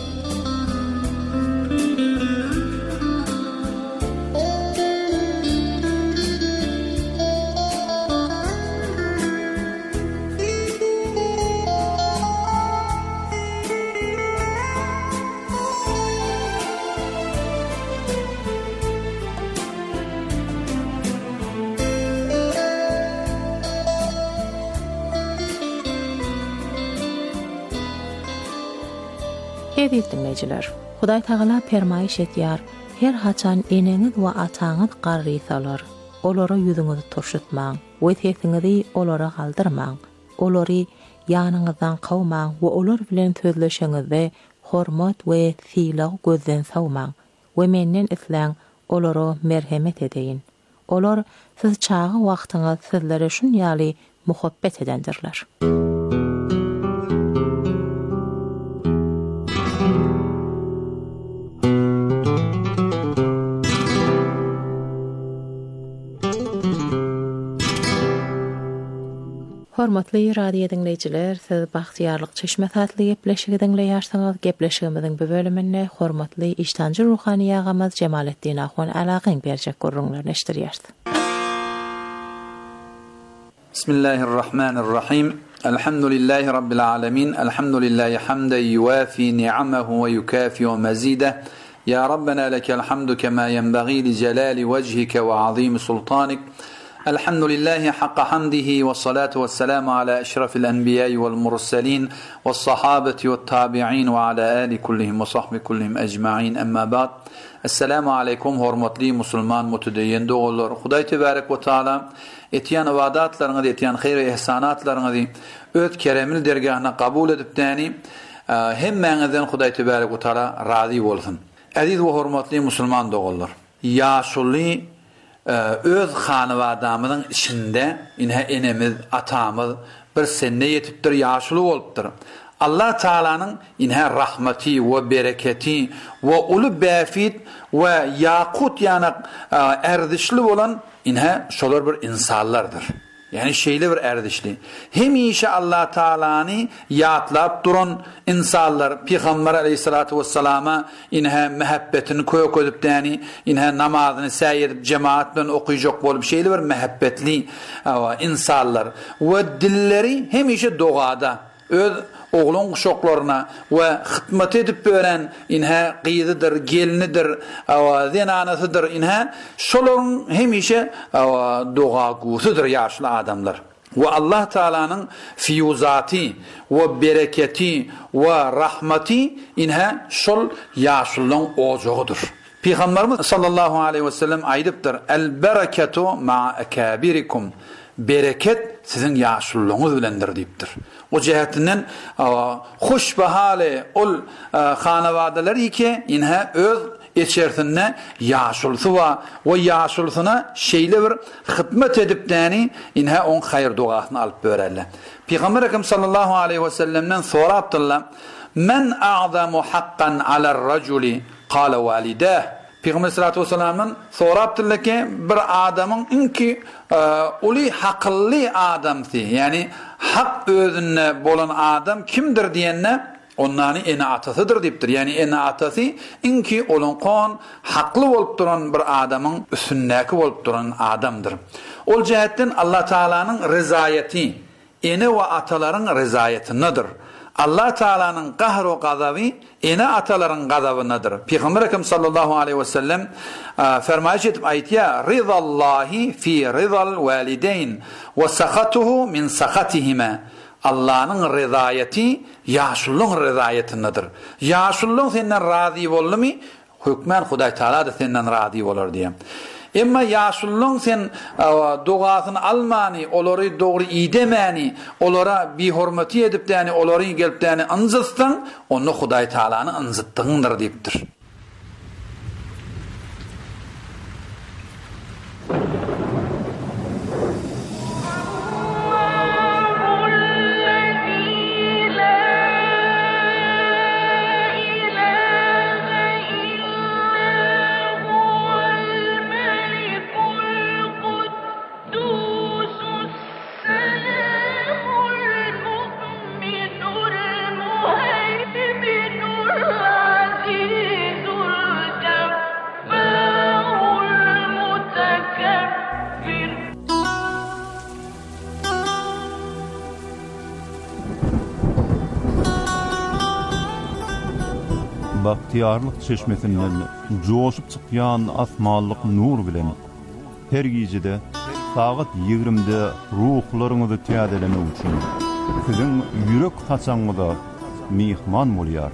S12: Sevgili dinleyiciler, Huday Tağala permayış etýär, her haçan eneňiz we ataňyz garrysalar, olara ýüzüňizi turşutmaň, wetesiňizi olara galdyrmaň, olary ýanyňyzdan gawmaň we olar bilen sözleşeňizde hormat we siýlag gözden sawmaň we menden isläň olara merhemet edeýin. Olar siz çağı wagtyňyz sizlere şun ýaly muhabbet edendirler. Hormatly radio dinleyijiler, siz Bagtyarlyk Çeşme satly gepleşigi dinleýärsiňiz. Gepleşigimiziň bu bölüminde hormatly iştanjy ruhani ýagamyz Jemaletdin Ahwan alagyň berjek gurrunlaryny eşdirýäris.
S9: Bismillahirrahmanirrahim. Elhamdülillahi rabbil alamin. Elhamdülillahi hamden yuwafi ni'amahu ve yukafi'u mazida. Ya Rabbena lekel hamdu kema yenbaghi li celali vejhike ve azim sultanik. Elhamdülillahi hakka hamdihi ve salatu ve selamu ala eşrafil enbiyayı vel mursalin ve sahabeti ve tabi'in ve ala ali kullihim ve sahbi kullihim ecma'in emma ba'd. Esselamu aleykum hormatly musulman mutedeyyen doğullar. Huday tebarek ve taala etiyan ibadatlaryňyzy, etiyan hayr we ihsanatlaryňyzy öz keremil dergahına kabul edip däni hemmeňizden Huday tebarek ve taala razy bolsun. Aziz we hormatly musulman doğullar. Ýaşuly öz hanawadamynyň içinde inhe enemiz, atamyz bir senne yetipdir, ýaşuly bolupdyr. Allah Taalanyň inhe rahmeti we bereketi we uly bäfit we yaqut ýany erdişli bolan inhe şolar bir insanlardyr. Yani şeyle bir erdişli. Hemişe Allah Taala'nı yatlap duran insanlar Peygamber Aleyhissalatu vesselama inha muhabbetini koyup koyup yani inha namazını sayır cemaat bilen okuyacak bolup şeyle bir muhabbetli insanlar ve dilleri hemişe doğada öz oğlun kuşaklarına ve hizmet edip veren inha qıyıdıdır, gelinidir, zenanasıdır inha şolun hemişe doğa gusudur yaşlı adamlar. Ve Allah Teala'nın fiyuzati ve bereketi ve rahmeti inha şol yaşlılığın ocuğudur. Peygamberimiz sallallahu aleyhi ve sellem aydıptır. El bereketu ma'a ekabirikum. Bereket sizin yaşlılığınız bilendir deyiptir. O cihetinden hoş bahale ol hanavadeler ki inha öz içerisinde yaşlısı var ve yaşlısına şeyle bir hizmet edip deni inha on hayır duasını alıp vererler. Peygamber Ekrem sallallahu aleyhi ve sellem'den sonra Abdullah men a'zamu hakkan alar raculi qala validah. Peygamber sallallahu aleyhi ve sellem'den sonra Abdullah ki bir adamın inki uli haklı adamsi yani hak özünne bolan adam kimdir diyenne onların ene atasıdır deyiptir. Yani ene atası inki olan kon haklı olup duran bir adamın üstündeki olup duran adamdır. Ol cihetten Allah Teala'nın rızayeti ene ve ataların rızayeti nedir? Allah Teala'nın kahru gazabı ene ataların gazabınadır. Peygamber Ekrem sallallahu aleyhi ve sellem fermayış etip ayet ya ridallahi fi ridal valideyn ve sakatuhu min sakatihime. Allah'ın rızayeti yaşlılığın rızayetindedir. Yaşlılığın senden razı olur mu? Hükmen Huday Teala da senden razı olur diye. Ama yaşlılığın sen duasını almani, onları doğru idemani, onlara bir hürmeti edip de yani onları gelip de yani anzıttın, onu Huday Teala'nın anzıttığındır deyiptir.
S11: Bahtiyarlık çeşmesinden coşup çıkyan asmallık nur bilen her gecede saat yigrimde ruhlarınızı tiyadeleme üçün sizin yürek haçanıda mihman bolyar.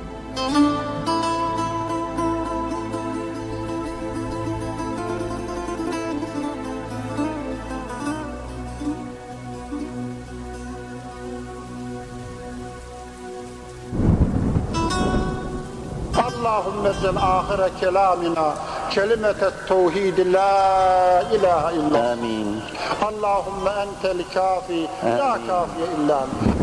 S14: Allahümme ecel ahire kelamina kelimetet tevhid la ilahe illa. Amin. Allahümme entel kafi la kafiye illa.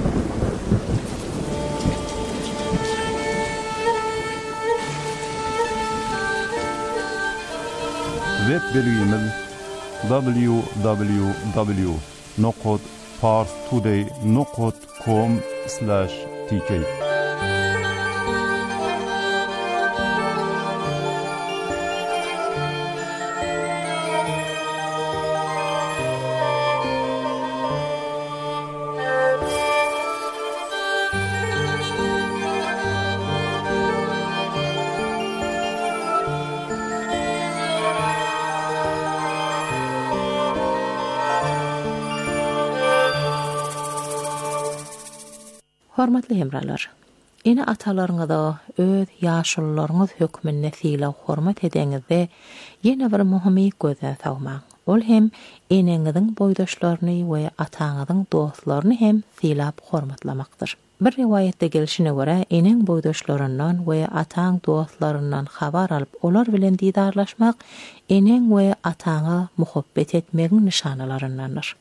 S11: Web bilgimiz w w w nokta parstoday nokta com slash t k.
S12: Hormatly hemralar, ene atalarıňyza öz ýaşullaryňyz hökmüne sila hormat edeňizde ýene bir muhimy gözden sagmaň. Ol hem eneňiziň boýdaşlaryny we ataňyzyň dostlaryny hem silap hormatlamakdyr. Bir riwayetde gelişine göre eneň boýdaşlaryndan we ataň dostlaryndan habar alyp olar bilen didarlaşmak eneň we ataňa muhabbet etmegiň nişanalaryndandyr.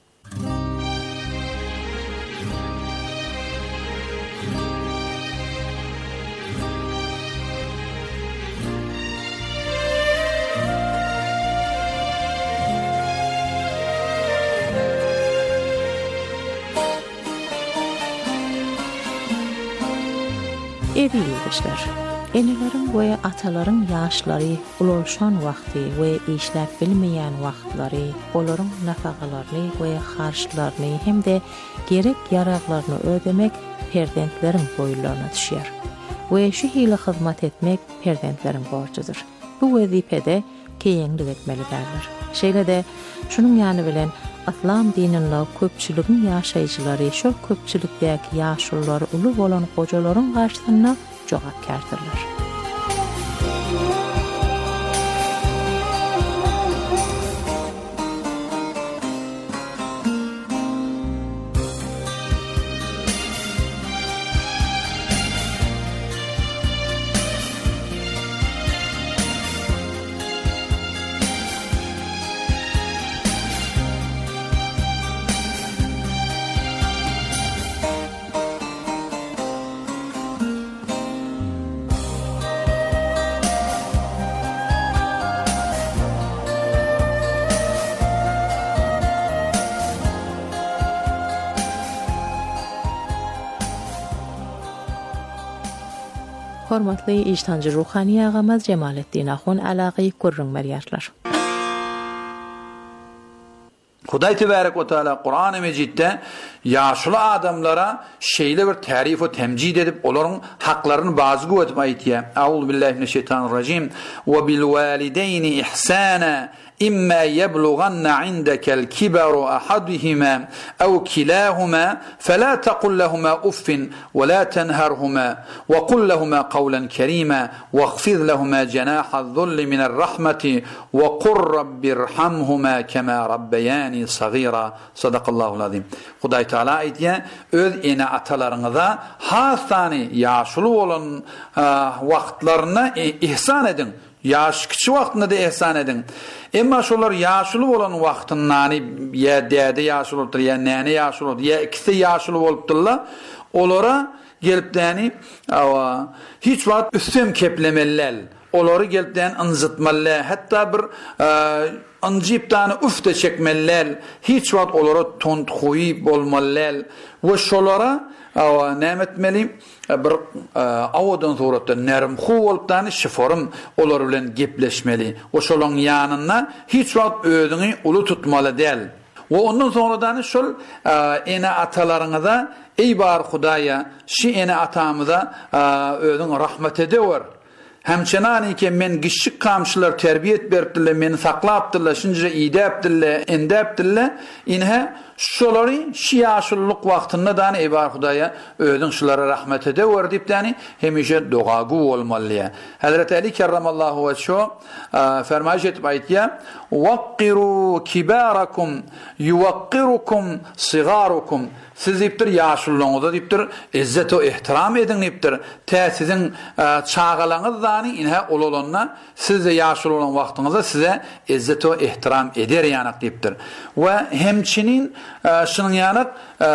S12: Erilmişler. Enelerin ve ataların yaşları ulolşan vakti ve işlep bilmeyen vaktları, onların nafakalarını ve harçlarını hem de gerek yararlarını ödemek perdentlerin boyunlarına düşer. Ve şu hile hizmet etmek perdentlerin borcudur. Bu vazifede keyinlik etmeli derler. Şeyle de şunun yanı bilen İslam dininde köpçülüğün yaşayıcıları şu köpçülükteki yaşlıları ulu olan kocaların karşısına cevap kerdırlar. Hormatly ijtancı ruhani ağamız Cemalettin Ahun alaqı kurrun meriyarlar.
S9: Huday Tebarek ve Teala Kur'an-ı Mecid'de yaşlı adamlara şeyle bir tarif ve temcid edip onların haklarını bazı etip ayetiye. Euzu billahi mineşşeytanirracim. Ve bil valideyni ihsana إما يبلغن عندك الكبر أحدهما أو كلاهما فلا تقل لهما أف ولا تنهرهما وقل لهما قولا كريما واخفض لهما جناح الذل من الرحمة وقل رب ارحمهما كما ربياني صغيرا صدق الله العظيم. Huday Teala ayetiye öz ene atalarınıza hasani yaşlı olan vaktlarına ihsan edin. Yaş kiçi vaktinde de ihsan edin. Emma şolar yaşlı olan vaxtından ya dede yaşlı olupdur ya nene yaşlı olupdur ya ikisi yaşlı olupdurlar. Olara gelipdeni ava hiç vaqt üstüm keplemeller. Oları gelipden anzıtmaller. Hatta bir anjiptani üfte çekmeller. Hiç vaqt olara tont koyup olmaller ve şolara ava nemetmeli bir avadan soratda nerm xu olupdan şiforum olar bilen gepleşmeli. O şolon yanına hiç vaqt özüni ulu tutmalı del. Ve ondan sonradan şol ene atalarınıza ey bar Hudaya şi ene atamıza özün rahmet edever. Hemçenani ki men gişik kamşılar terbiyet beripdirler, meni saklapdırlar, şince iyde yapdırlar, ende yapdırlar. İnhe şolary şi yaşlılık vaqtında da ebar Hudaya özün şulara rahmet edever dip dani hemişe duagu olmalıya. Hazret Ali kerramallahu vejhu fermayiş etip aytya: "Vaqqiru kibarakum yuwaqqirukum sigarukum." Siz diptir yaşlılığınızda diptir izzet ve ihtiram edin diptir. Te sizin çağalanız dani inhe ololanna siz de yaşlı olan vaxtınızda size izzet ve ihtiram eder yanak diptir. Ve hemçinin şunun yanak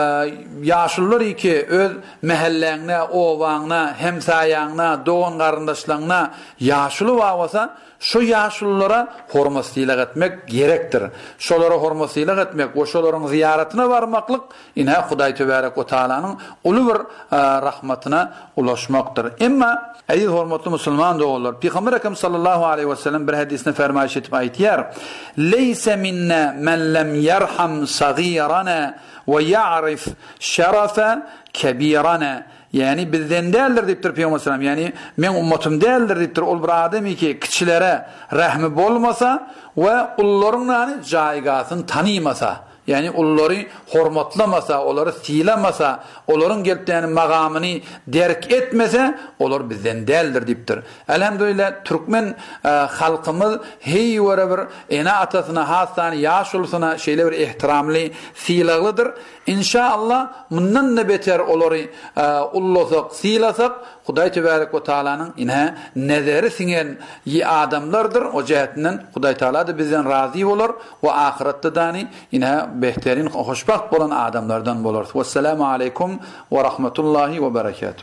S9: yaşlılar iki öz mehellerine, ovanına, hemsayanına, doğan qarındaşlarına yaşlı vavasa şu yaşlılara hormasıyla etmek gerektir. Şolara hormasıyla etmek, o şoların ziyaretine varmaklık inhe Huday Tebarek ve Teala'nın ulu bir rahmetine ulaşmaktır. Emma aziz hormatlı Müslüman da olur. Peygamber Ekrem sallallahu aleyhi ve sellem bir hadisine fermayiş etip ayetiyer: "Leyse minna men lem yerham sagirana ve ya'rif şerefe kebirana." Yani bizden değerler diptir Peygamber sallallahu aleyhi ve sellem. Yani men ummatim değerler diptir. Ol bir adem ki kiçilere rahmi bolmasa ve onların caygasını tanımasa. Yani onları hormatlamasa, onları silamasa, onların gelipdeni makamını derk etmese, onlar bizden değildir diptir. Elhamdülillah Türkmen e, halkımız hey vere bir ene atasına, hasani, yaşulsuna şeyle bir ihtiramlı, silaglıdır. İnşallah bundan da beter onları e, ullasak, silasak, Huday Tebarek ve Teala'nın inhe nezeri singen yi adamlardır. O cihetinden Huday Teala da bizden razı olur ve ahirette dani inhe behterin, hoşbaht olan adamlardan olur. Vesselamu aleykum ve rahmetullahi ve berekatuhu.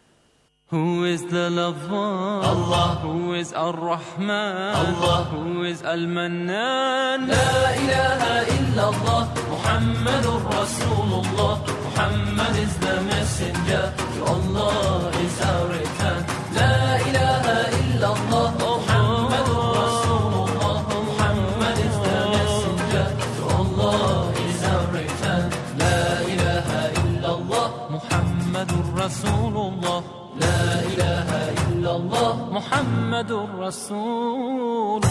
S15: Who is the Lover? Allah. Who is Ar-Rahman? Allah. Who is Al-Mannan? La ilaha illallah Muhammadur Rasulullah. Muhammad is the messenger, to Allah is our return. La ilaha illallah, Muhammadur Rasulullah. Muhammad is the messenger, to Allah is our return. La ilaha illallah, Muhammadur Rasulullah. La ilaha illallah, Muhammadur Rasulullah.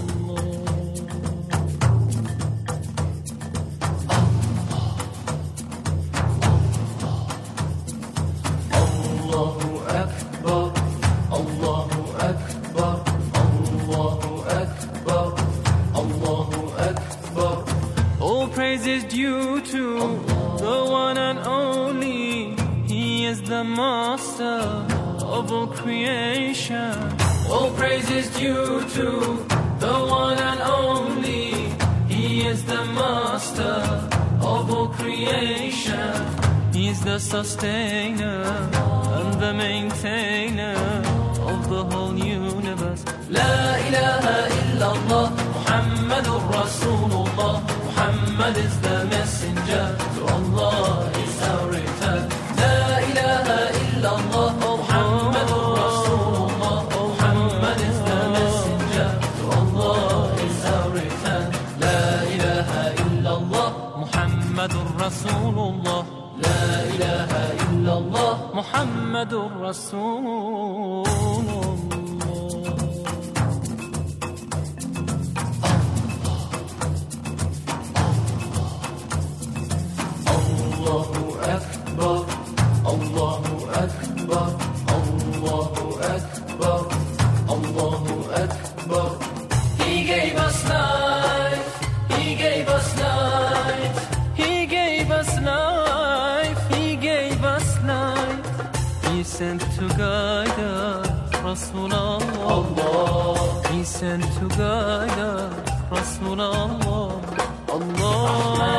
S15: Praise is due to the one and only. He is the master of all creation. All praise is due to the one and only. He is the master of all creation. He is the sustainer and the maintainer of the whole universe. La ilaha illallah, Muhammadur Rasulullah. Muhammad is the messenger, to Allah is our return. La ilaha illallah, Muhammadur Rasulullah. Muhammad is the messenger, to Allah is our return. La ilaha illallah, Muhammadur Rasulullah. La ilaha illallah, Muhammadur Rasulullah. Sent to guide us, Rasulullah. Allah. He sent to guide us, Rasulullah. Allah.